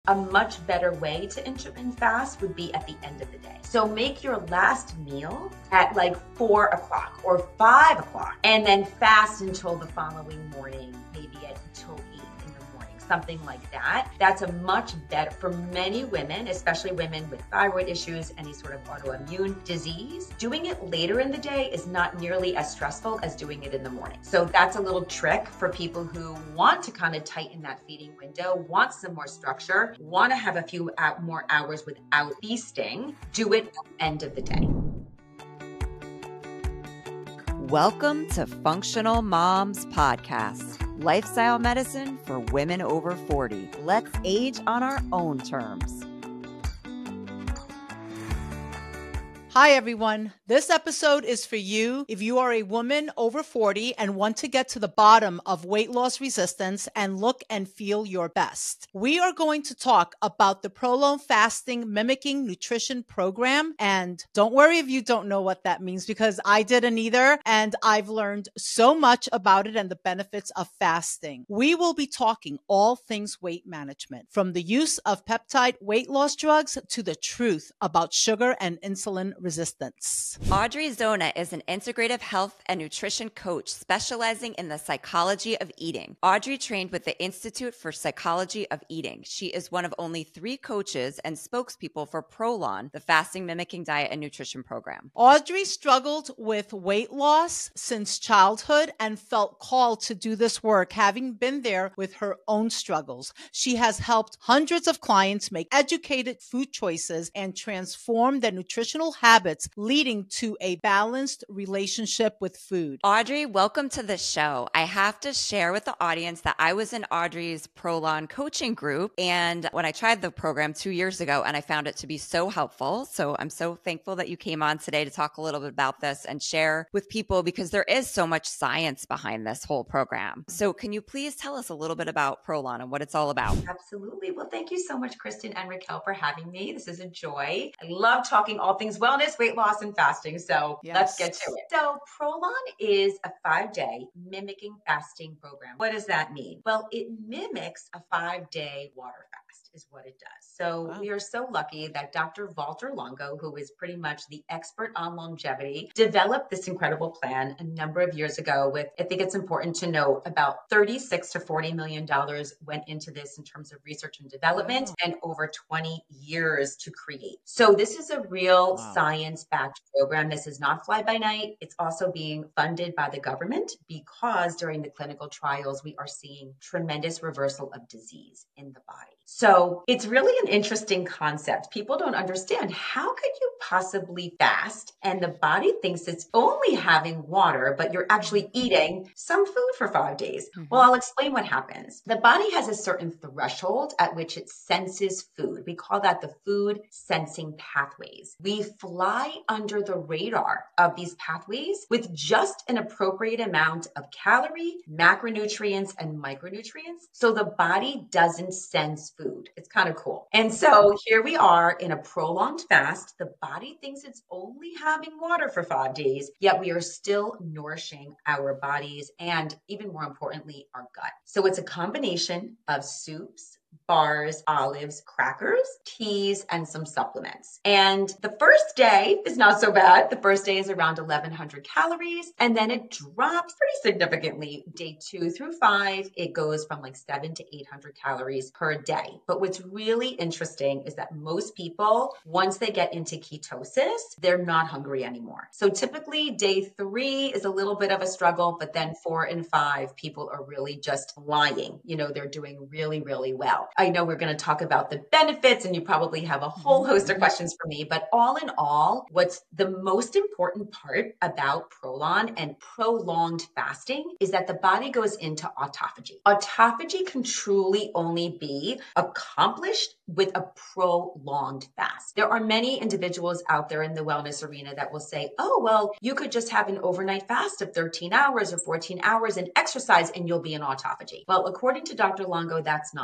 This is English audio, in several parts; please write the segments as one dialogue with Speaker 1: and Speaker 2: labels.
Speaker 1: A much better way to intermittent fast would be at the end of the day. So make your last meal at like 4 o'clock or 5 o'clock, and then fast until the following morning, maybe until 8 in the morning, something like that. That's a much better, for many women, especially women with thyroid issues, any sort of autoimmune disease, doing it later in the day is not nearly as stressful as doing it in the morning. So that's a little trick for people who want to kind of tighten that feeding window, want some more structure, want to have a few more hours without feasting. Do it at the end of the day.
Speaker 2: Welcome to Functional Moms Podcast, lifestyle medicine for women over 40. Let's age on our own terms.
Speaker 3: Hi, everyone. This episode is for you if you are a woman over 40 and want to get to the bottom of weight loss resistance and look and feel your best. We are going to talk about the Prolonged Fasting Mimicking Nutrition Program. And don't worry if you don't know what that means, because I didn't either. And I've learned so much about it and the benefits of fasting. We will be talking all things weight management, from the use of peptide weight loss drugs to the truth about sugar and insulin resistance.
Speaker 2: Audrey Zona is an integrative health and nutrition coach specializing in the psychology of eating. Audrey trained with the Institute for Psychology of Eating. She is one of only 3 coaches and spokespeople for Prolon, the fasting mimicking diet and nutrition program.
Speaker 3: Audrey struggled with weight loss since childhood and felt called to do this work, having been there with her own struggles. She has helped hundreds of clients make educated food choices and transform their nutritional habits, leading to a balanced relationship with food.
Speaker 2: Audrey, welcome to the show. I have to share with the audience that I was in Audrey's Prolon coaching group, and when I tried the program 2 years ago, and I found it to be so helpful. So I'm so thankful that you came on today to talk a little bit about this and share with people, because there is so much science behind this whole program. So can you please tell us a little bit about Prolon and what it's all about?
Speaker 1: Absolutely. Well, thank you so much, Kristen and Raquel, for having me. This is a joy. I love talking all things wellness, weight loss, and fasting. So Let's get to it. So Prolon is a 5-day mimicking fasting program. What does that mean? Well, it mimics a 5-day water fast is what it does. So We are so lucky that Dr. Valter Longo, who is pretty much the expert on longevity, developed this incredible plan a number of years ago with, I think it's important to note, about $36 to $40 million went into this in terms of research and development and over 20 years to create. So this is a real science-backed program. This is not fly by night. It's also being funded by the government because during the clinical trials, we are seeing tremendous reversal of disease in the body. So it's really an interesting concept. People don't understand, how could you possibly fast and the body thinks it's only having water, but you're actually eating some food for 5 days? Well, I'll explain what happens. The body has a certain threshold at which it senses food. We call that the food sensing pathways. We fly under the radar of these pathways with just an appropriate amount of calorie, macronutrients, and micronutrients. So the body doesn't sense food. It's kind of cool. And so here we are in a prolonged fast. The body thinks it's only having water for 5 days, yet we are still nourishing our bodies and, even more importantly, our gut. So it's a combination of soups, bars, olives, crackers, teas, and some supplements. And the first day is not so bad. The first day is around 1,100 calories, and then it drops pretty significantly. Day 2 through 5, it goes from like 700 to 800 calories per day. But what's really interesting is that most people, once they get into ketosis, they're not hungry anymore. So typically day 3 is a little bit of a struggle, but then 4 and 5, people are really just flying. They're doing really, really well. I know we're going to talk about the benefits, and you probably have a whole host of questions for me, but all in all, what's the most important part about Prolon and prolonged fasting is that the body goes into autophagy. Autophagy can truly only be accomplished with a prolonged fast. There are many individuals out there in the wellness arena that will say, oh, well, you could just have an overnight fast of 13 hours or 14 hours and exercise and you'll be in autophagy. Well, according to Dr. Longo, that's not so.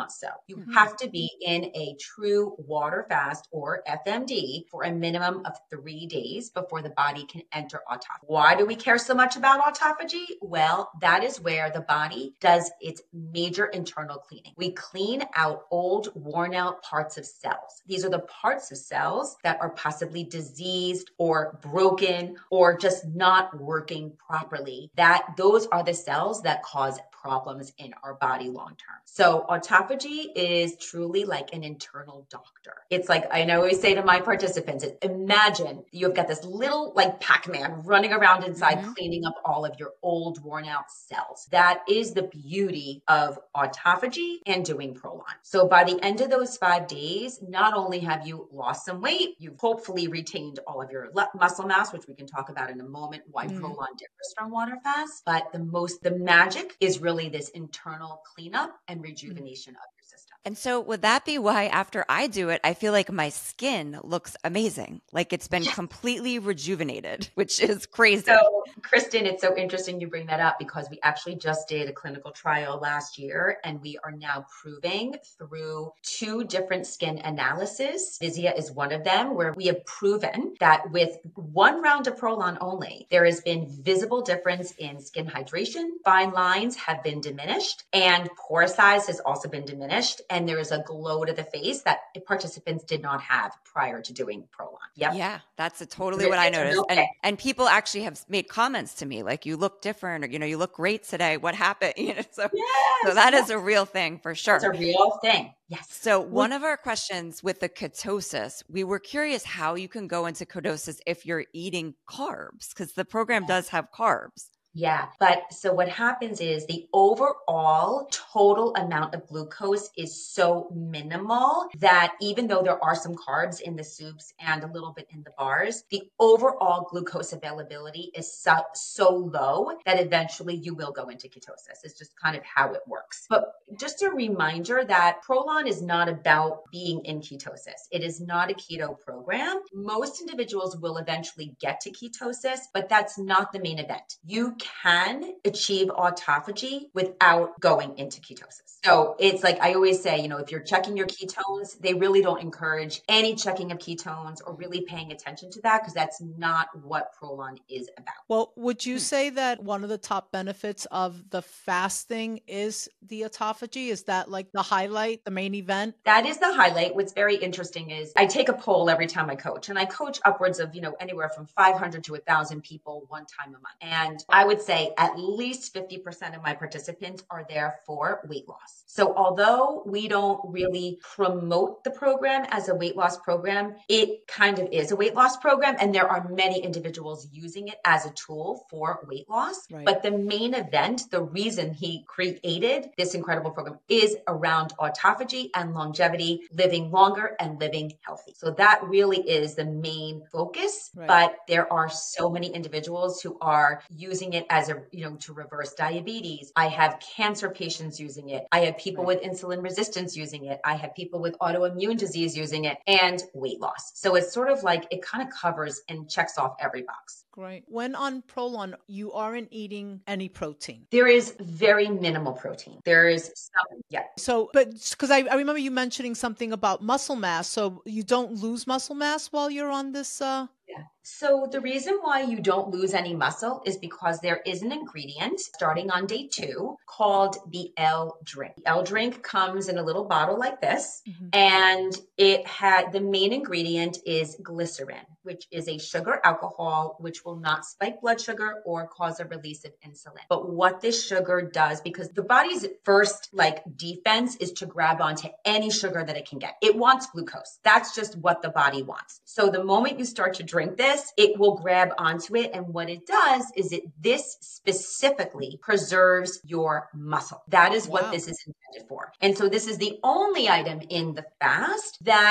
Speaker 1: You have to be in a true water fast or FMD for a minimum of 3 days before the body can enter autophagy. Why do we care so much about autophagy? Well, that is where the body does its major internal cleaning. We clean out old, worn out parts of cells. These are the parts of cells that are possibly diseased or broken or just not working properly. Those are the cells that cause problems in our body long term. So autophagy is truly like an internal doctor. It's like, I always say to my participants, imagine you've got this little like Pac-Man running around inside, cleaning up all of your old worn out cells. That is the beauty of autophagy and doing Prolon. So by the end of those 5 days, not only have you lost some weight, you've hopefully retained all of your muscle mass, which we can talk about in a moment, why Prolon differs from water fast. But the magic is really this internal cleanup and rejuvenation of your system.
Speaker 2: And so would that be why after I do it, I feel like my skin looks amazing, like it's been completely rejuvenated, which is crazy.
Speaker 1: So Kristen, it's so interesting you bring that up because we actually just did a clinical trial last year and we are now proving through 2 different skin analyses. Vizia is one of them where we have proven that with 1 round of Prolon only, there has been visible difference in skin hydration, fine lines have been diminished, and pore size has also been diminished. And there is a glow to the face that participants did not have prior to doing Prolon. Yep.
Speaker 2: Yeah, that's totally what I noticed. And people actually have made comments to me like, you look different, or, you look great today. What happened? So that is a real thing for sure.
Speaker 1: It's a real thing. Yes.
Speaker 2: So one of our questions with the ketosis, we were curious how you can go into ketosis if you're eating carbs, because the program does have carbs.
Speaker 1: Yeah. But so what happens is the overall total amount of glucose is so minimal that even though there are some carbs in the soups and a little bit in the bars, the overall glucose availability is so low that eventually you will go into ketosis. It's just kind of how it works. But just a reminder that Prolon is not about being in ketosis. It is not a keto program. Most individuals will eventually get to ketosis, but that's not the main event. You can achieve autophagy without going into ketosis. So it's like I always say, if you're checking your ketones, they really don't encourage any checking of ketones or really paying attention to that because that's not what Prolon is about.
Speaker 3: Well, would you say that one of the top benefits of the fasting is the autophagy? Is that like the highlight, the main event?
Speaker 1: That is the highlight. What's very interesting is I take a poll every time I coach, and I coach upwards of, anywhere from 500 to 1,000 people one time a month. And I would say at least 50% of my participants are there for weight loss. So although we don't really promote the program as a weight loss program, it kind of is a weight loss program. And there are many individuals using it as a tool for weight loss. Right. But the main event, the reason he created this incredible program is around autophagy and longevity, living longer and living healthy. So that really is the main focus. Right. But there are so many individuals who are using it as to reverse diabetes. I have cancer patients using it. I have people with insulin resistance using it. I have people with autoimmune disease using it and weight loss. So it's sort of like it kind of covers and checks off every box.
Speaker 3: Great. When on Prolon, you aren't eating any protein.
Speaker 1: There is very minimal protein. There is some, yeah.
Speaker 3: So, but because I remember you mentioning something about muscle mass. So you don't lose muscle mass while you're on this?
Speaker 1: Yeah. So the reason why you don't lose any muscle is because there is an ingredient starting on day 2 called the L drink. The L drink comes in a little bottle like this, and the main ingredient is glycerin, which is a sugar alcohol, which will not spike blood sugar or cause a release of insulin. But what this sugar does, because the body's first defense is to grab onto any sugar that it can get. It wants glucose. That's just what the body wants. So the moment you start to drink this, it will grab onto it. And what it does is this specifically preserves your muscle. That is what this is intended for. And so this is the only item in the fast that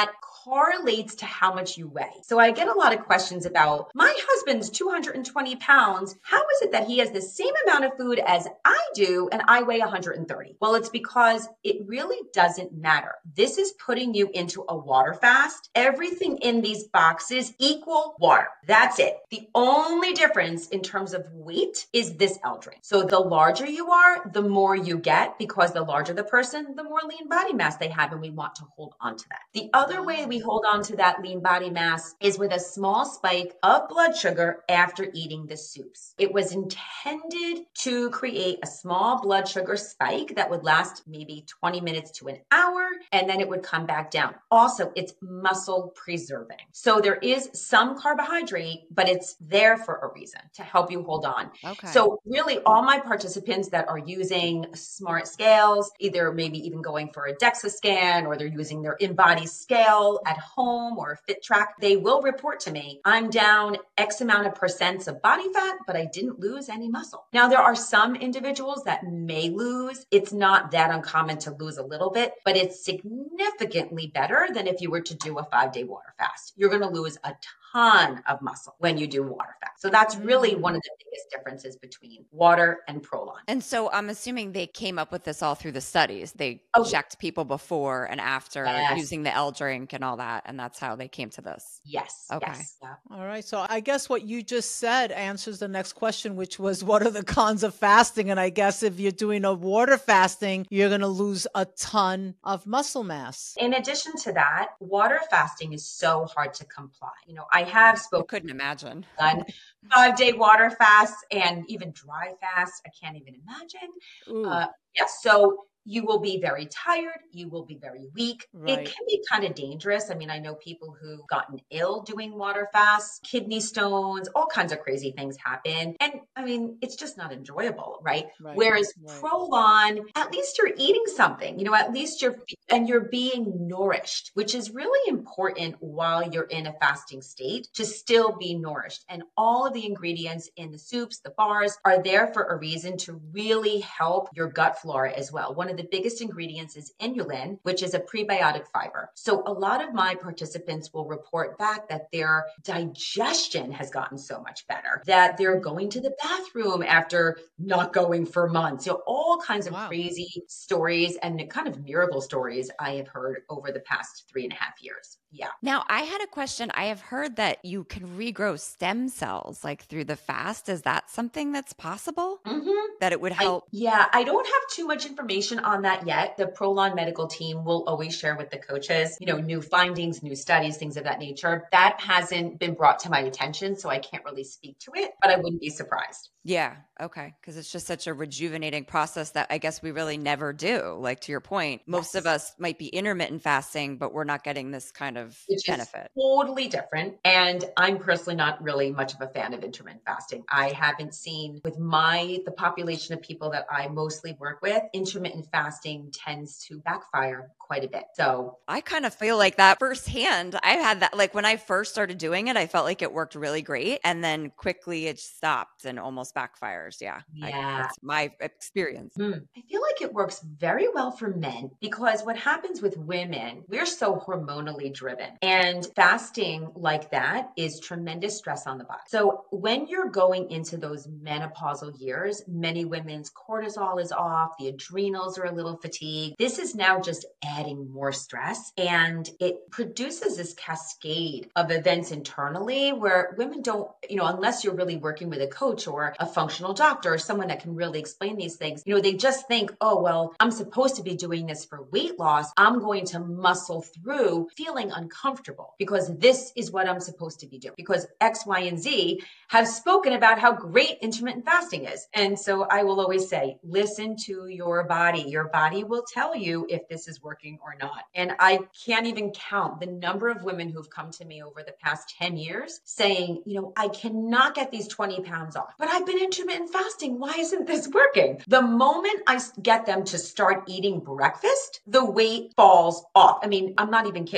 Speaker 1: correlates to how much you weigh. So I get a lot of questions about my husband's 220 pounds. How is it that he has the same amount of food as I do and I weigh 130? Well, it's because it really doesn't matter. This is putting you into a water fast. Everything in these boxes equal water. That's it. The only difference in terms of weight is this L drink. So the larger you are, the more you get, because the larger the person, the more lean body mass they have, and we want to hold on to that. The other way we hold on to that lean body mass is with a small spike of blood sugar after eating the soups. It was intended to create a small blood sugar spike that would last maybe 20 minutes to an hour, and then it would come back down. Also, it's muscle preserving. So there is some carbohydrate, but it's there for a reason, to help you hold on.
Speaker 2: Okay.
Speaker 1: So really all my participants that are using smart scales, either maybe even going for a DEXA scan, or they're using their InBody scale at home or FitTrack, they will report to me, I'm down X amount of percents of body fat, but I didn't lose any muscle. Now, there are some individuals that may lose. It's not that uncommon to lose a little bit, but it's significantly better than if you were to do a 5-day water fast. You're going to lose a ton of muscle when you do water fast. So that's really one of the biggest differences between water and Prolon.
Speaker 2: And so I'm assuming they came up with this all through the studies. They checked people before and after using the L drink and all that. And that's how they came to this.
Speaker 1: Yes.
Speaker 2: Okay.
Speaker 1: Yes. Yeah.
Speaker 3: All right. So I guess what you just said answers the next question, which was, what are the cons of fasting? And I guess if you're doing a water fasting, you're going to lose a ton of muscle mass.
Speaker 1: In addition to that, water fasting is so hard to comply. I have spoken.
Speaker 2: I couldn't imagine.
Speaker 1: Done 5-day water fasts and even dry fasts. I can't even imagine. So you will be very tired. You will be very weak.
Speaker 3: Right.
Speaker 1: It can be kind of dangerous. I mean, I know people who've gotten ill doing water fasts, kidney stones, all kinds of crazy things happen. And I mean, it's just not enjoyable, right? Whereas Prolon, at least you're eating something, at least you're being nourished, which is really important while you're in a fasting state, to still be nourished. And all of the ingredients in the soups, the bars, are there for a reason, to really help your gut flora as well. One of the biggest ingredients is inulin, which is a prebiotic fiber. So a lot of my participants will report back that their digestion has gotten so much better, that they're going to the bathroom after not going for months. All kinds of crazy stories and kind of miracle stories I have heard over the past 3.5 years. Yeah.
Speaker 2: Now, I had a question. I have heard that you can regrow stem cells through the fast. Is that something that's possible? That it would help?
Speaker 1: I don't have too much information on that yet. The Prolon medical team will always share with the coaches, new findings, new studies, things of that nature. That hasn't been brought to my attention, so I can't really speak to it, but I wouldn't be surprised.
Speaker 2: Yeah. Okay. Because it's just such a rejuvenating process that I guess we really never do. To your point, most of us might be intermittent fasting, but we're not getting this kind of benefit.
Speaker 1: Totally different. And I'm personally not really much of a fan of intermittent fasting. I haven't seen with the population of people that I mostly work with, intermittent fasting tends to backfire quite a bit. So
Speaker 2: I kind of feel like that firsthand. I've had that, when I first started doing it, I felt like it worked really great. And then quickly it stopped and almost backfires. Yeah. That's my experience.
Speaker 1: I feel like it works very well for men, because what happens with women, we're so hormonally driven, and fasting like that is tremendous stress on the body. So when you're going into those menopausal years, many women's cortisol is off, the adrenals are a little fatigued. This is now just adding more stress, and it produces this cascade of events internally where women don't, unless you're really working with a coach or a functional doctor or someone that can really explain these things, they just think, oh, well, I'm supposed to be doing this for weight loss. I'm going to muscle through feeling uncomfortable because this is what I'm supposed to be doing, because X, Y, and Z have spoken about how great intermittent fasting is. And so I will always say, listen to your body. Your body will tell you if this is working or not. And I can't even count the number of women who've come to me over the past 10 years saying, I cannot get these 20 pounds off, but I've been intermittent fasting. Why isn't this working? The moment I get them to start eating breakfast, the weight falls off. I mean, I'm not even kidding you.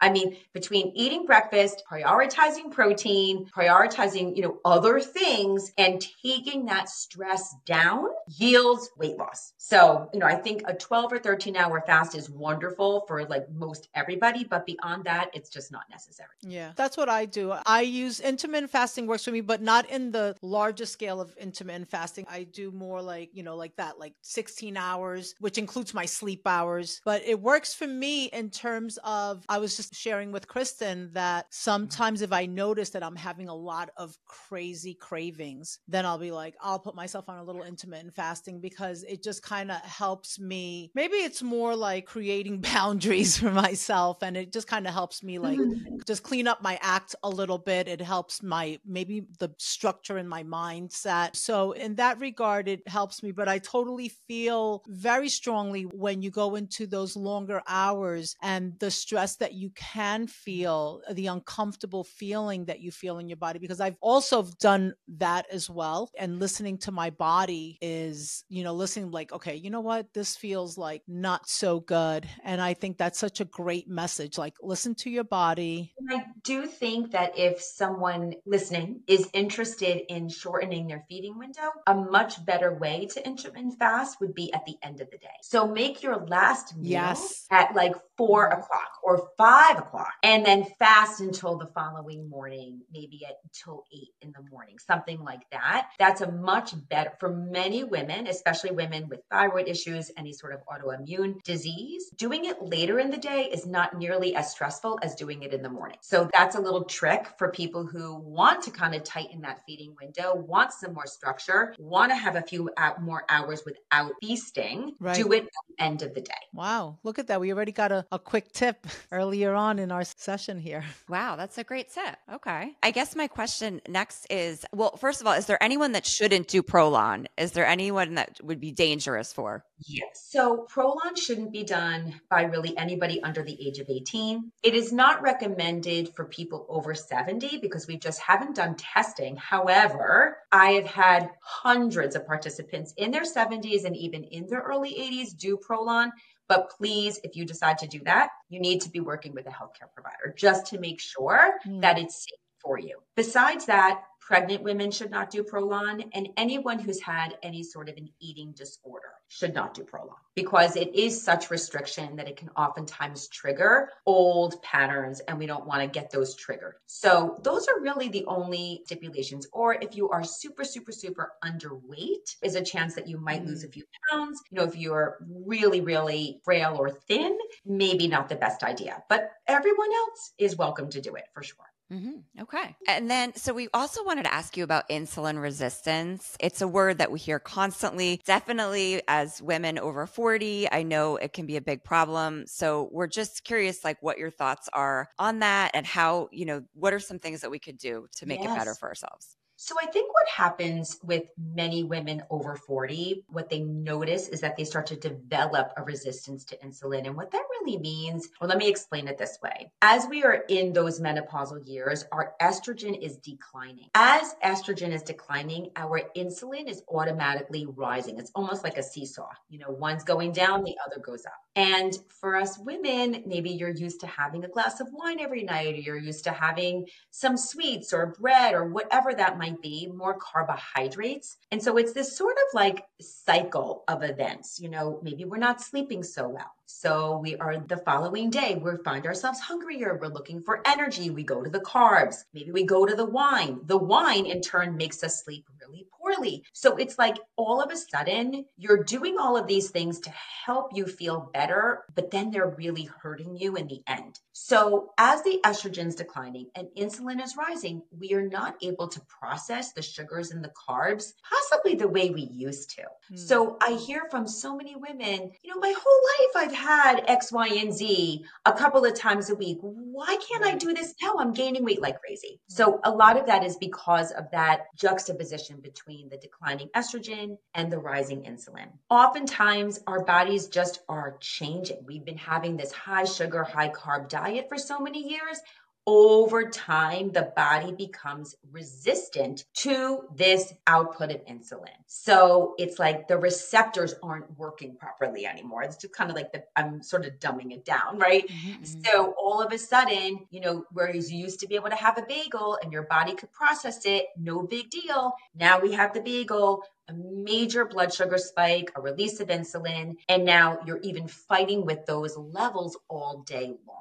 Speaker 1: I mean, between eating breakfast, prioritizing protein, prioritizing, other things and taking that stress down yields weight loss. So, I think a 12 or 13-hour fast is wonderful for like most everybody, but beyond that, it's just not necessary.
Speaker 3: Yeah, that's what I do. I use intermittent fasting works for me, but not in the largest scale of intermittent fasting. I do more like, like that, like 16 hours, which includes my sleep hours. But it works for me in terms of, I was just sharing with Kristen that sometimes if I notice that I'm having a lot of crazy cravings, then I'll be like, I'll put myself on a little intermittent fasting because it just kind of helps me. Maybe it's more like creating boundaries for myself. And it just kind of helps me like just clean up my act a little bit. It helps maybe the structure in my mindset. So in that regard, it helps me, but I totally feel very strongly when you go into those longer hours and the stress that you can feel, the uncomfortable feeling that you feel in your body, because I've also done that as well. And listening to my body is, listening like, okay, you know what? This feels like not so good. And I think that's such a great message. Like, listen to your body.
Speaker 1: I do think that if someone listening is interested in shortening their feeding window, a much better way to intermittent fast would be at the end of the day. So make your last meal at like 4 o'clock or 5 o'clock, and then fast until the following morning, maybe until 8 in the morning, something like that. That's a much better for many women, especially women with thyroid issues, any sort of autoimmune disease. Doing it later in the day is not nearly as stressful as doing it in the morning. So that's a little trick for people who want to kind of tighten that feeding window, want some more structure, want to have a few more hours without feasting. Right. Do it at the end of the day.
Speaker 3: Wow. Look at that. We already got a quick tip earlier on in our session here.
Speaker 2: Wow. That's a great tip. Okay. I guess my question next is, well, first of all, is there anyone that shouldn't do Prolon? Is there anyone that would be dangerous for?
Speaker 1: Yes. So Prolon shouldn't be done by really anybody under the age of 18. It is not recommended for people over 70 because we just haven't done testing. However, I have had hundreds of participants in their 70s and even in their early 80s do Prolon. But please, if you decide to do that, you need to be working with a healthcare provider just to make sure that it's safe for you. Besides that, pregnant women should not do Prolon, and anyone who's had any sort of an eating disorder should not do Prolon because it is such restriction that it can oftentimes trigger old patterns, and we don't want to get those triggered. So those are really the only stipulations. Or if you are super, super, super underweight, is a chance that you might lose a few pounds. If you're really, really frail or thin, maybe not the best idea, but everyone else is welcome to do it for sure.
Speaker 2: Mm-hmm. Okay. And then, so we also wanted to ask you about insulin resistance. It's a word that we hear constantly. Definitely as women over 40, I know it can be a big problem. So we're just curious, like what your thoughts are on that and how, what are some things that we could do to make it better for ourselves?
Speaker 1: So I think what happens with many women over 40, what they notice is that they start to develop a resistance to insulin. And what that really means, well, let me explain it this way. As we are in those menopausal years, our estrogen is declining. As estrogen is declining, our insulin is automatically rising. It's almost like a seesaw. One's going down, the other goes up. And for us women, maybe you're used to having a glass of wine every night, or you're used to having some sweets or bread or whatever that might be, more carbohydrates. And so it's this sort of like cycle of events. Maybe we're not sleeping so well. So we are the following day, we find ourselves hungrier. We're looking for energy. We go to the carbs. Maybe we go to the wine. The wine in turn makes us sleep really poorly. So it's like all of a sudden you're doing all of these things to help you feel better, but then they're really hurting you in the end. So as the estrogen's declining and insulin is rising, we are not able to process the sugars and the carbs, possibly the way we used to. So I hear from so many women, my whole life I've had X, Y, and Z a couple of times a week. Why can't I do this now? I'm gaining weight like crazy. So a lot of that is because of that juxtaposition between the declining estrogen and the rising insulin. Oftentimes our bodies just are changing. We've been having this high sugar, high carb diet for so many years. over time, the body becomes resistant to this output of insulin. So it's like the receptors aren't working properly anymore. It's just kind of like I'm sort of dumbing it down, right?
Speaker 2: Mm-hmm.
Speaker 1: So all of a sudden, whereas you used to be able to have a bagel and your body could process it, no big deal. Now we have the bagel, a major blood sugar spike, a release of insulin, and now you're even fighting with those levels all day long.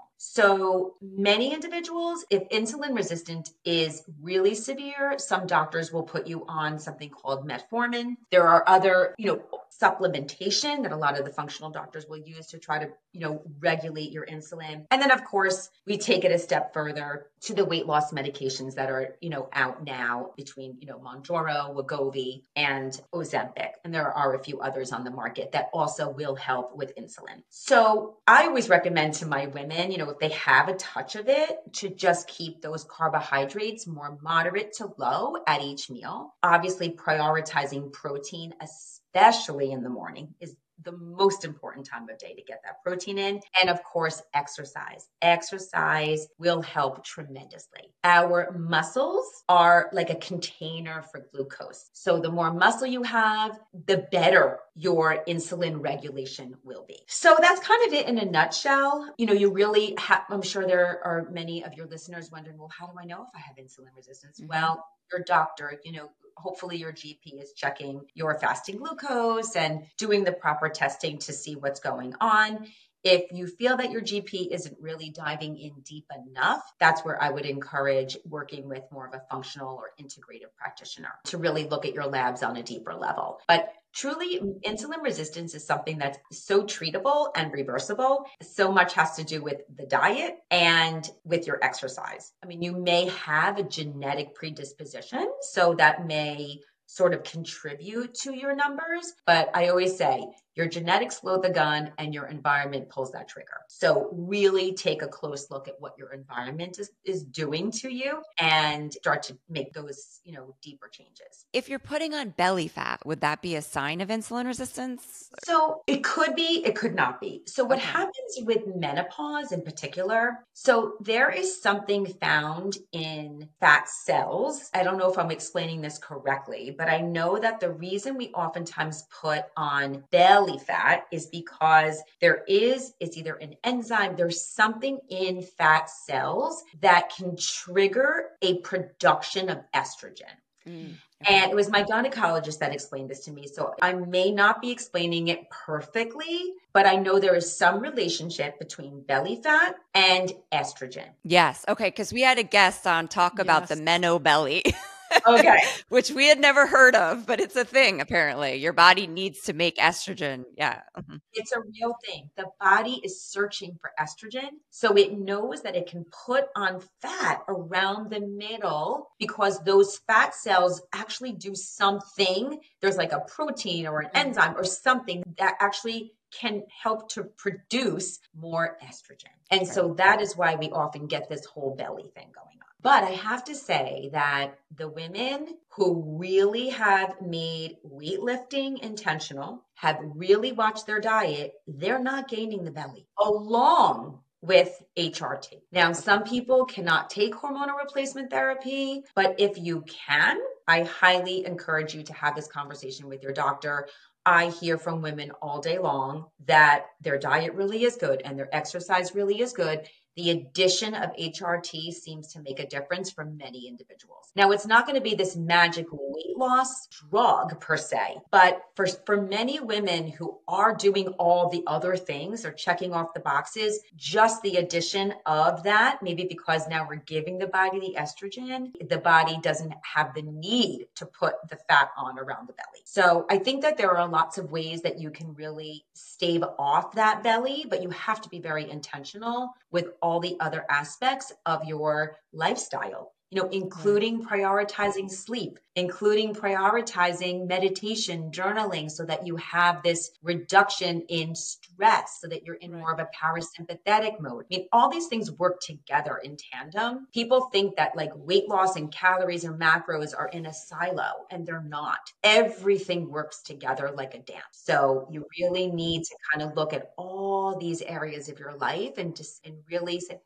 Speaker 1: So many individuals, if insulin resistant is really severe, some doctors will put you on something called metformin. There are other, supplementation that a lot of the functional doctors will use to try to, regulate your insulin. And then of course, we take it a step further to the weight loss medications that are, out now between, Mounjaro, Wegovy, and Ozempic. And there are a few others on the market that also will help with insulin. So I always recommend to my women, if they have a touch of it, to just keep those carbohydrates more moderate to low at each meal. Obviously, prioritizing protein, especially in the morning, is the most important time of day to get that protein in. And of course, exercise. Exercise will help tremendously. Our muscles are like a container for glucose. So the more muscle you have, the better your insulin regulation will be. So that's kind of it in a nutshell. You really have, I'm sure there are many of your listeners wondering, well, how do I know if I have insulin resistance? Mm-hmm. Well, your doctor, hopefully your GP is checking your fasting glucose and doing the proper testing to see what's going on. If you feel that your GP isn't really diving in deep enough, that's where I would encourage working with more of a functional or integrative practitioner to really look at your labs on a deeper level. But truly, insulin resistance is something that's so treatable and reversible. So much has to do with the diet and with your exercise. I mean, you may have a genetic predisposition, so that may sort of contribute to your numbers. But I always say your genetics load the gun and your environment pulls that trigger. So really take a close look at what your environment is doing to you and start to make those, deeper changes.
Speaker 2: If you're putting on belly fat, would that be a sign of insulin resistance?
Speaker 1: So it could be, it could not be. So what happens with menopause in particular, so there is something found in fat cells. I don't know if I'm explaining this correctly, but I know that the reason we oftentimes put on belly fat is because it's either an enzyme, there's something in fat cells that can trigger a production of estrogen. Okay. And it was my gynecologist that explained this to me. So I may not be explaining it perfectly, but I know there is some relationship between belly fat and estrogen.
Speaker 2: Yes. Okay. Because we had a guest on talk about the menobelly.
Speaker 1: Okay.
Speaker 2: Which we had never heard of, but it's a thing, apparently. Your body needs to make estrogen. Yeah. Mm-hmm.
Speaker 1: It's a real thing. The body is searching for estrogen. So it knows that it can put on fat around the middle because those fat cells actually do something. There's like a protein or an enzyme or something that actually can help to produce more estrogen. And so that is why we often get this whole belly thing going on. But I have to say that the women who really have made weightlifting intentional, have really watched their diet, they're not gaining the belly along with HRT. Now, some people cannot take hormonal replacement therapy, but if you can, I highly encourage you to have this conversation with your doctor. I hear from women all day long that their diet really is good and their exercise really is good. The addition of HRT seems to make a difference for many individuals. Now, it's not going to be this magic weight loss drug per se, but for many women who are doing all the other things, they're checking off the boxes, just the addition of that, maybe because now we're giving the body the estrogen, the body doesn't have the need to put the fat on around the belly. So I think that there are lots of ways that you can really stave off that belly, but you have to be very intentional with all the other aspects of your lifestyle. including prioritizing sleep, including prioritizing meditation, journaling, so that you have this reduction in stress, so that you're in more of a parasympathetic mode. I mean, all these things work together in tandem. People think that like weight loss and calories or macros are in a silo, and they're not. Everything works together like a dance. So you really need to kind of look at all these areas of your life and really say,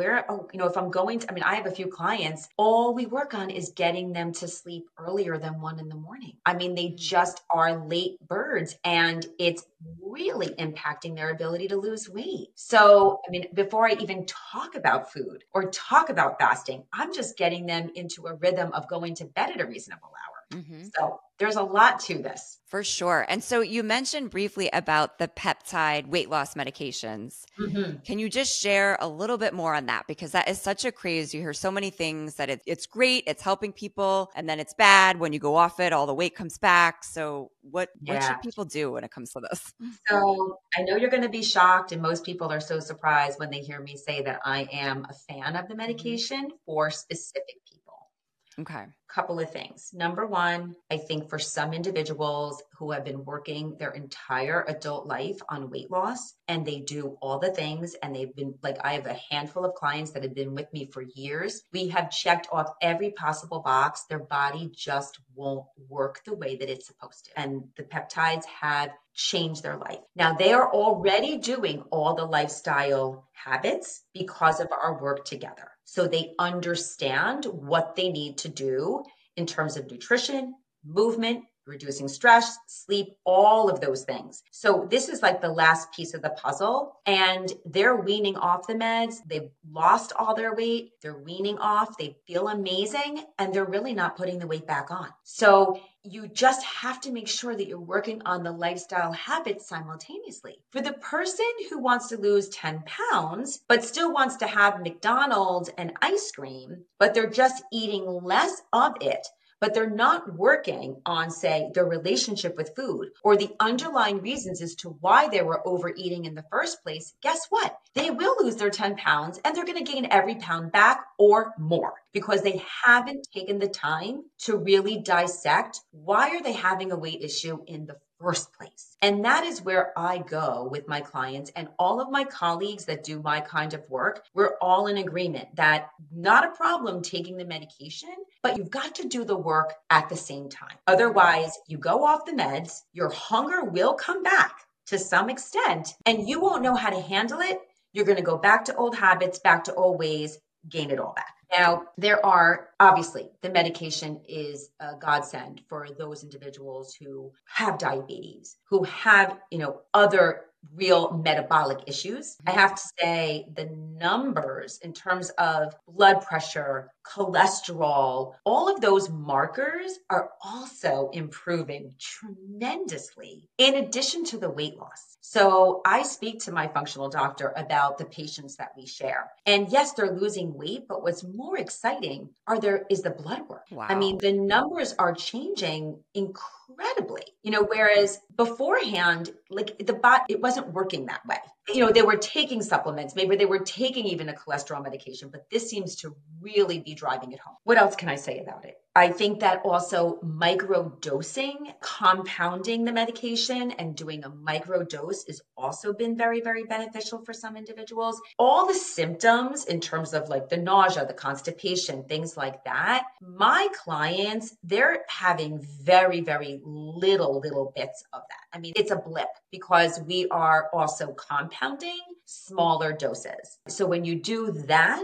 Speaker 1: if I'm going to, I have a few clients, all we work on is getting them to sleep earlier than 1 a.m. I mean, they just are late birds, and it's really impacting their ability to lose weight. So, before I even talk about food or talk about fasting, I'm just getting them into a rhythm of going to bed at a reasonable hour. So there's a lot to this.
Speaker 2: For sure. And so you mentioned briefly about the peptide weight loss medications. Can you just share a little bit more on that? Because that is such a craze. You hear so many things that it's great, it's helping people, and then it's bad. When you go off it, all the weight comes back. So what should people do when it comes to this?
Speaker 1: So I know you're going to be shocked, and most people are so surprised when they hear me say that I am a fan of the medication for specific people.
Speaker 2: Okay.
Speaker 1: Couple of things. Number one, I think for some individuals who have been working their entire adult life on weight loss, and they do all the things, and they've been like, I have a handful of clients that have been with me for years. We have checked off every possible box. Their body just won't work the way that it's supposed to. And the peptides have changed their life. Now, they are already doing all the lifestyle habits because of our work together. So they understand what they need to do in terms of nutrition, movement, reducing stress, sleep, all of those things. So this is like the last piece of the puzzle, and they're weaning off the meds. They've lost all their weight. They're weaning off. They feel amazing, and they're really not putting the weight back on. So you just have to make sure that you're working on the lifestyle habits simultaneously. For the person who wants to lose 10 pounds, but still wants to have McDonald's and ice cream, but they're just eating less of it, but they're not working on, say, their relationship with food or the underlying reasons as to why they were overeating in the first place, guess what? They will lose their 10 pounds, and they're going to gain every pound back or more, because they haven't taken the time to really dissect why are they having a weight issue in the first place. And that is where I go with my clients and all of my colleagues that do my kind of work. We're all in agreement that not a problem taking the medication, but you've got to do the work at the same time. Otherwise, you go off the meds, your hunger will come back to some extent, and you won't know how to handle it. You're going to go back to old habits, back to old ways, gain it all back. Now, there are obviously the medication is a godsend for those individuals who have diabetes, who have, other real metabolic issues. I have to say the numbers in terms of blood pressure, cholesterol, all of those markers are also improving tremendously in addition to the weight loss. So I speak to my functional doctor about the patients that we share. And yes, they're losing weight, but what's more exciting is the blood work.
Speaker 2: Wow.
Speaker 1: The numbers are changing incredibly, whereas beforehand, like it wasn't working that way. They were taking supplements, maybe they were taking even a cholesterol medication, but this seems to really be driving it home. What else can I say about it? I think that also micro dosing, compounding the medication and doing a micro dose has also been very, very beneficial for some individuals. All the symptoms in terms of like the nausea, the constipation, things like that, my clients, they're having very, very little bits of that. It's a blip because we are also compounding smaller doses. So when you do that,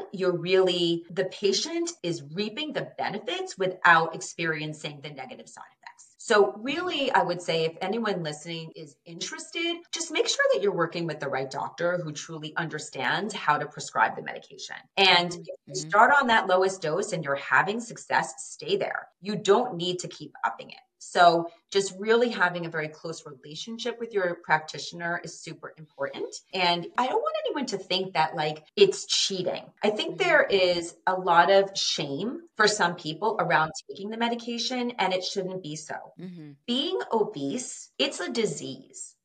Speaker 1: the patient is reaping the benefits without experiencing the negative side effects. So really, I would say if anyone listening is interested, just make sure that you're working with the right doctor who truly understands how to prescribe the medication. And if you start on that lowest dose and you're having success, stay there. You don't need to keep upping it. So just really having a very close relationship with your practitioner is super important. And I don't want anyone to think that like it's cheating. I think there is a lot of shame for some people around taking the medication, and it shouldn't be so. Being obese, it's a disease.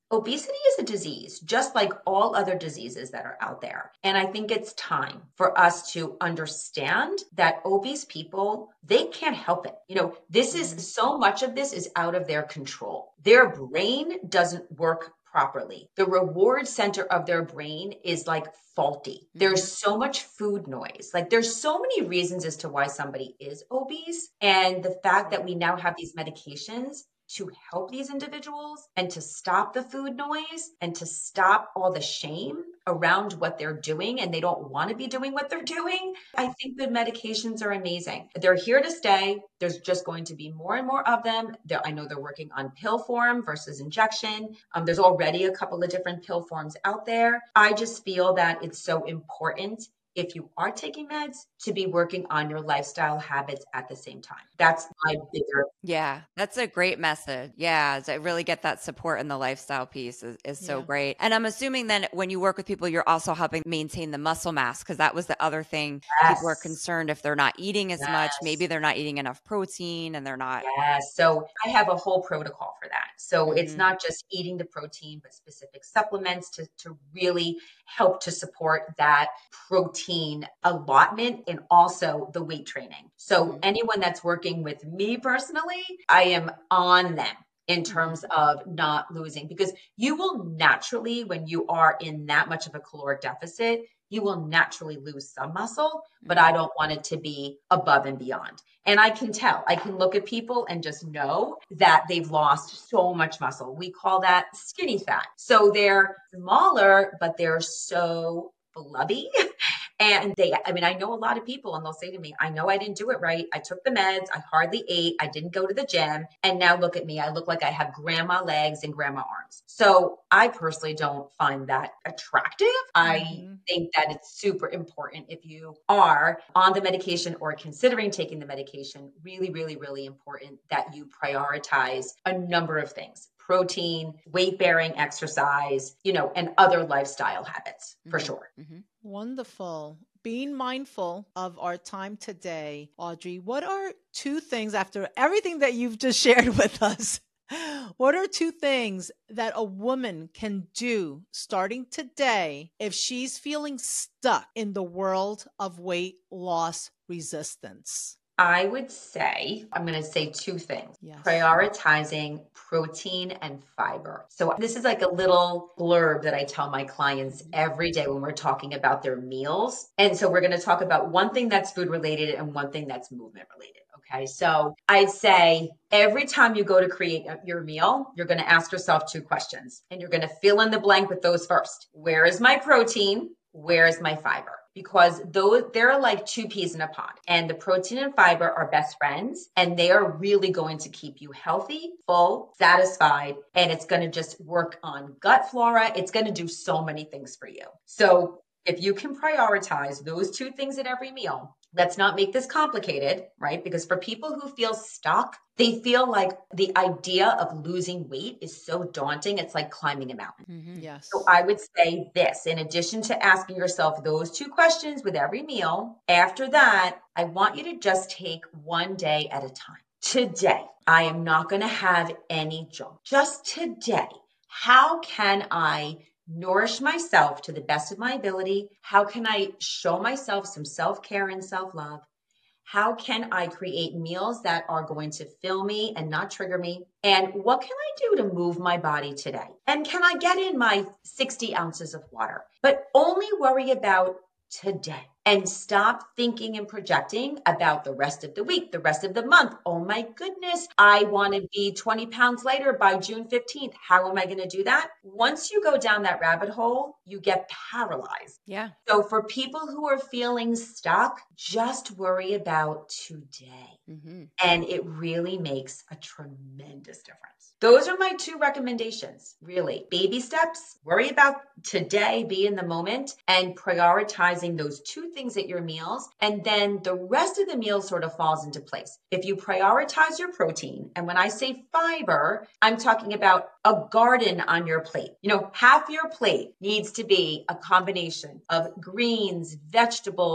Speaker 1: Obesity is a disease, just like all other diseases that are out there. And I think it's time for us to understand that obese people, they can't help it. This is so much of this is out of their control. Their brain doesn't work properly. The reward center of their brain is like faulty. There's so much food noise. Like there's so many reasons as to why somebody is obese. And the fact that we now have these medications to help these individuals and to stop the food noise and to stop all the shame around what they're doing and they don't want to be doing what they're doing. I think the medications are amazing. They're here to stay. There's just going to be more and more of them. I know they're working on pill form versus injection. There's already a couple of different pill forms out there. I just feel that it's so important, if you are taking meds, to be working on your lifestyle habits at the same time. That's my bigger.
Speaker 2: Yeah, that's a great message. Yeah, to really get that support in the lifestyle piece is so great. And I'm assuming then when you work with people, you're also helping maintain the muscle mass, because that was the other thing. People were concerned if they're not eating as much, maybe they're not eating enough protein and they're not.
Speaker 1: Yes. So I have a whole protocol for that. So it's not just eating the protein, but specific supplements to really help to support that protein allotment and also the weight training. So anyone that's working with me personally, I am on them in terms of not losing, because you will naturally, when you are in that much of a caloric deficit, you will naturally lose some muscle, but I don't want it to be above and beyond. And I can tell, I can look at people and just know that they've lost so much muscle. We call that skinny fat. So they're smaller, but they're so flubby. And I know a lot of people and they'll say to me, I know I didn't do it right. I took the meds. I hardly ate. I didn't go to the gym. And now look at me. I look like I have grandma legs and grandma arms. So I personally don't find that attractive. I think that it's super important, if you are on the medication or considering taking the medication, really, really, really important that you prioritize a number of things: protein, weight bearing exercise, and other lifestyle habits for sure.
Speaker 3: Wonderful. Being mindful of our time today, Audrey, what are two things, after everything that you've just shared with us, what are two things that a woman can do starting today if she's feeling stuck in the world of weight loss resistance?
Speaker 1: I would say, I'm going to say two things. Yes. Prioritizing protein and fiber. So this is like a little blurb that I tell my clients every day when we're talking about their meals. And so we're going to talk about one thing that's food related and one thing that's movement related. Okay. So I'd say every time you go to create your meal, you're going to ask yourself two questions and you're going to fill in the blank with those first. Where is my protein? Where is my fiber? Because they're like two peas in a pod, and the protein and fiber are best friends, and they are really going to keep you healthy, full, satisfied, and it's going to just work on gut flora. It's going to do so many things for you. So if you can prioritize those two things at every meal, let's not make this complicated, right? Because for people who feel stuck, they feel like the idea of losing weight is so daunting. It's like climbing a mountain.
Speaker 3: Yes.
Speaker 1: So I would say this, in addition to asking yourself those two questions with every meal, after that, I want you to just take one day at a time. Today, I am not going to have any junk. Just today, how can I nourish myself to the best of my ability? How can I show myself some self-care and self-love? How can I create meals that are going to fill me and not trigger me? And what can I do to move my body today? And can I get in my 60 ounces of water? But only worry about today and stop thinking and projecting about the rest of the week, the rest of the month. Oh my goodness, I want to be 20 pounds lighter by June 15th. How am I going to do that? Once you go down that rabbit hole, you get paralyzed.
Speaker 2: Yeah.
Speaker 1: So for people who are feeling stuck, just worry about today. And it really makes a tremendous difference. Those are my two recommendations, really. Baby steps, worry about today, be in the moment, and prioritizing those two things at your meals. And then the rest of the meal sort of falls into place. If you prioritize your protein, and when I say fiber, I'm talking about a garden on your plate. Half your plate needs to be a combination of greens, vegetables,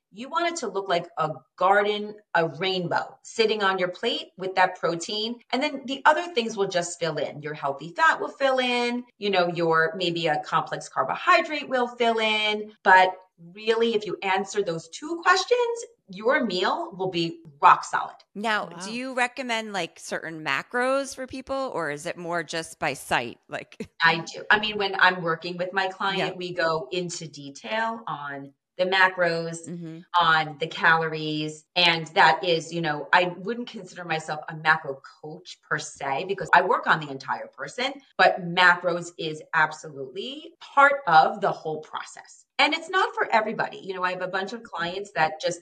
Speaker 1: You want it to look like a garden, a rainbow sitting on your plate with that protein. And then the other things will just fill in. Your healthy fat will fill in, your maybe a complex carbohydrate will fill in. But really, if you answer those two questions, your meal will be rock solid.
Speaker 2: Now, do you recommend like certain macros for people, or is it more just by sight?
Speaker 1: I do. I mean, when I'm working with my client, we go into detail on the macros, on the calories. And that is, I wouldn't consider myself a macro coach per se, because I work on the entire person, but macros is absolutely part of the whole process. And it's not for everybody. I have a bunch of clients that just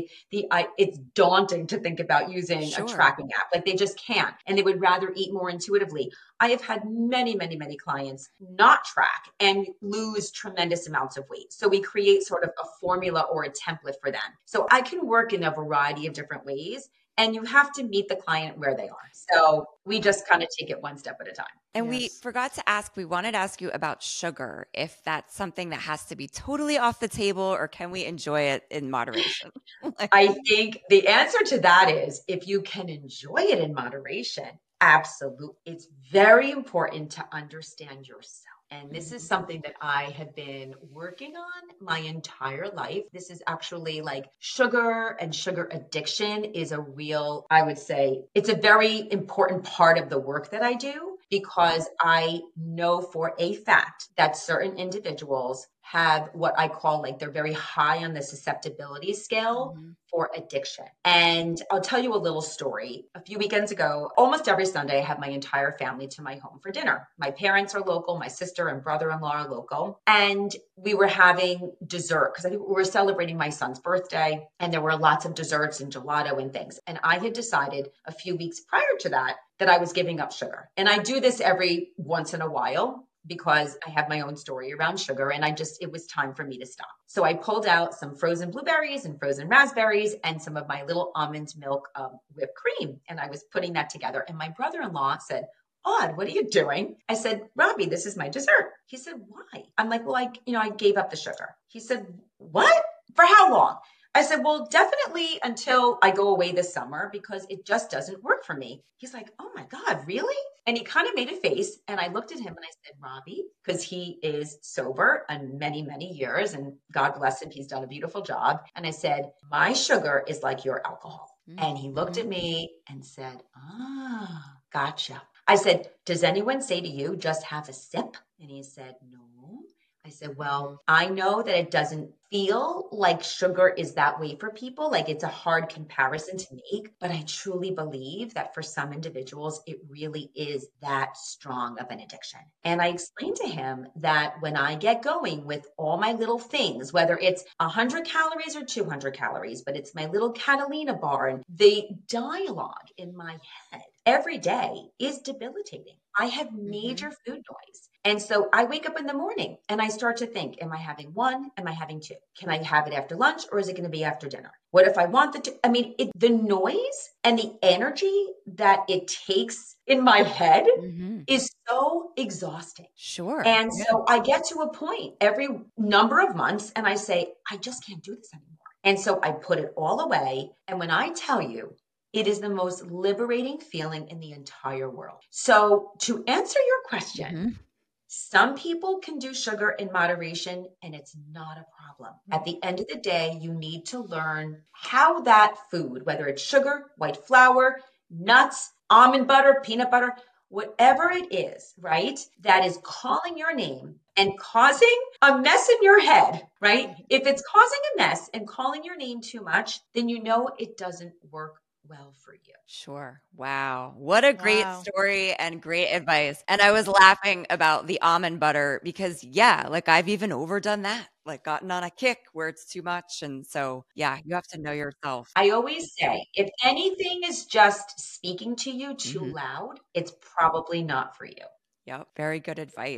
Speaker 1: it's daunting to think about using a tracking app. Like they just can't, and they would rather eat more intuitively. I have had many, many, many clients not track and lose tremendous amounts of weight. So we create sort of a formula or a template for them. So I can work in a variety of different ways. And you have to meet the client where they are. So we just kind of take it one step at a time.
Speaker 2: And we forgot to ask, we wanted to ask you about sugar, if that's something that has to be totally off the table, or can we enjoy it in moderation?
Speaker 1: I think the answer to that is, if you can enjoy it in moderation, absolutely. It's very important to understand yourself. And this is something that I have been working on my entire life. This is actually like sugar and sugar addiction is a real, I would say, it's a very important part of the work that I do, because I know for a fact that certain individuals have what I call like they're very high on the susceptibility scale for addiction. And I'll tell you a little story. A few weekends ago, almost every Sunday, I have my entire family to my home for dinner. My parents are local, my sister and brother-in-law are local. And we were having dessert because I think we were celebrating my son's birthday, and there were lots of desserts and gelato and things. And I had decided a few weeks prior to that I was giving up sugar. And I do this every once in a while, because I have my own story around sugar, and it was time for me to stop. So I pulled out some frozen blueberries and frozen raspberries and some of my little almond milk whipped cream. And I was putting that together. And my brother-in-law said, "Odd, what are you doing?" I said, "Robbie, this is my dessert." He said, "Why?" I'm like, "Well, I gave up the sugar." He said, "What? For how long?" I said, "Well, definitely until I go away this summer, because it just doesn't work for me." He's like, "Oh my God, really?" And he kind of made a face, and I looked at him and I said, "Robbie," because he is sober and many, many years, and God bless him, he's done a beautiful job. And I said, "My sugar is like your alcohol." And he looked at me and said, "Ah, gotcha." I said, "Does anyone say to you, just have a sip?" And he said, "No." I said, "Well, I know that it doesn't feel like sugar is that way for people. Like it's a hard comparison to make, but I truly believe that for some individuals, it really is that strong of an addiction." And I explained to him that when I get going with all my little things, whether it's 100 calories or 200 calories, but it's my little Catalina bar, and the dialogue in my head every day is debilitating. I have major food noise. And so I wake up in the morning and I start to think, am I having one? Am I having two? Can I have it after lunch, or is it going to be after dinner? What if I want the noise and the energy that it takes in my head is so exhausting.
Speaker 2: Sure.
Speaker 1: And so I get to a point every number of months and I say, I just can't do this anymore. And so I put it all away. And when I tell you, it is the most liberating feeling in the entire world. So to answer your question, some people can do sugar in moderation and it's not a problem. At the end of the day, you need to learn how that food, whether it's sugar, white flour, nuts, almond butter, peanut butter, whatever it is, right, that is calling your name and causing a mess in your head, right? If it's causing a mess and calling your name too much, then you know it doesn't work well for you.
Speaker 2: Sure. Wow. What a great story and great advice. And I was laughing about the almond butter because, like I've even overdone that, like gotten on a kick where it's too much. And so, you have to know yourself.
Speaker 1: I always say, if anything is just speaking to you too loud, it's probably not for you.
Speaker 2: Yep. Very good advice.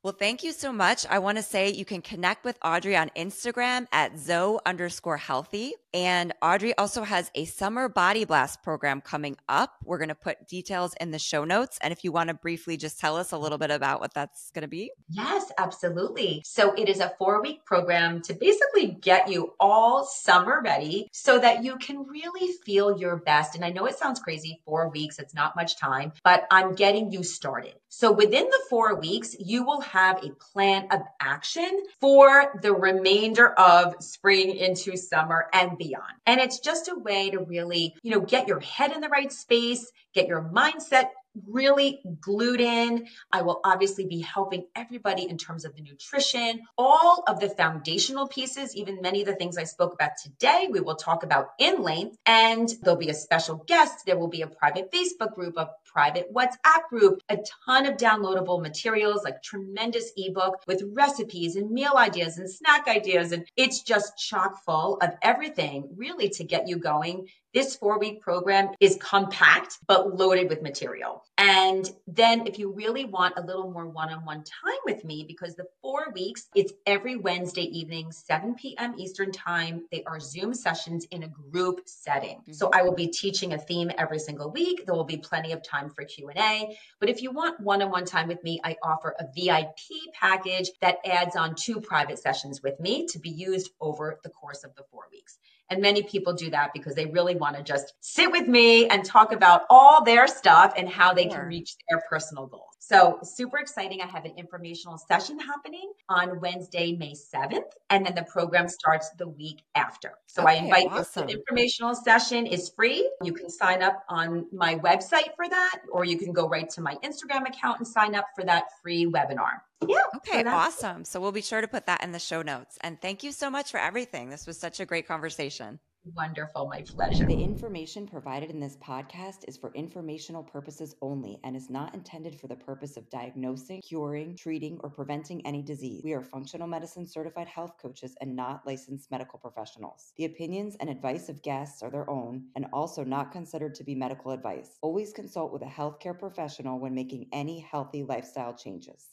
Speaker 2: Well, thank you so much. I want to say you can connect with Audrey on Instagram at Zoe_healthy. And Audrey also has a summer body blast program coming up. We're going to put details in the show notes. And if you want to briefly just tell us a little bit about what that's going to be.
Speaker 1: Yes, absolutely. So it is a 4-week program to basically get you all summer ready so that you can really feel your best. And I know it sounds crazy, 4 weeks, it's not much time, but I'm getting you started. So within the 4 weeks, you will have a plan of action for the remainder of spring into summer and beyond. And it's just a way to really, get your head in the right space, get your mindset really glued in. I will obviously be helping everybody in terms of the nutrition, all of the foundational pieces, even many of the things I spoke about today, we will talk about in length. And there'll be a special guest. There will be a private Facebook group, a private WhatsApp group, a ton of downloadable materials, like tremendous ebook with recipes and meal ideas and snack ideas. And it's just chock full of everything really to get you going. This 4-week program is compact, but loaded with material. And then if you really want a little more one-on-one time with me, because the 4 weeks, it's every Wednesday evening, 7 p.m. Eastern time. They are Zoom sessions in a group setting. So I will be teaching a theme every single week. There will be plenty of time for Q&A. But if you want one-on-one time with me, I offer a VIP package that adds on 2 private sessions with me to be used over the course of the 4 weeks. And many people do that because they really want to just sit with me and talk about all their stuff and how they can reach their personal goals. So super exciting. I have an informational session happening on Wednesday, May 7th, and then the program starts the week after. So I invite you. The informational session is free. You can sign up on my website for that, or you can go right to my Instagram account and sign up for that free webinar. Yeah.
Speaker 2: Okay, awesome. So we'll be sure to put that in the show notes. And thank you so much for everything. This was such a great conversation.
Speaker 1: Wonderful. My pleasure.
Speaker 2: The information provided in this podcast is for informational purposes only and is not intended for the purpose of diagnosing, curing, treating, or preventing any disease. We are functional medicine certified health coaches and not licensed medical professionals. The opinions and advice of guests are their own and also not considered to be medical advice. Always consult with a healthcare professional when making any healthy lifestyle changes.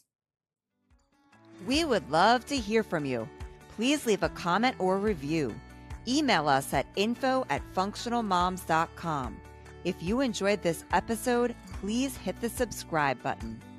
Speaker 2: We would love to hear from you. Please leave a comment or review. Email us at info@functionalmoms.com. If you enjoyed this episode, please hit the subscribe button.